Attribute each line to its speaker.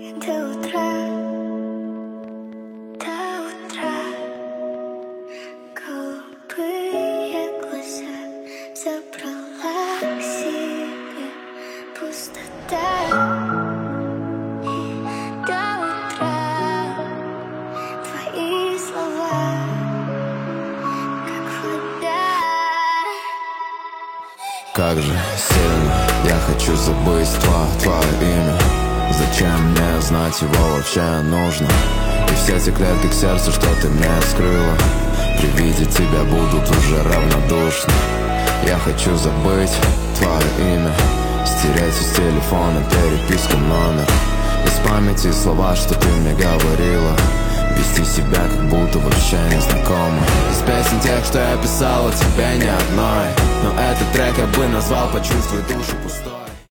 Speaker 1: до утра, до утра. Голубые глаза забрала к себе пустота. И до утра твои слова, как вода.
Speaker 2: Как же сильно я хочу забыть твое имя. Зачем мне знать его вообще нужно? И все те клетки к сердцу, что ты мне скрыла, при виде тебя будут уже равнодушны. Я хочу забыть твое имя, стереть из телефона переписку, номер, из памяти слова, что ты мне говорила, вести себя, как будто вообще не знакома. Из песен тех, что я писала тебе, ни одной, но этот трек я бы назвал «Почувствуй душу пустой».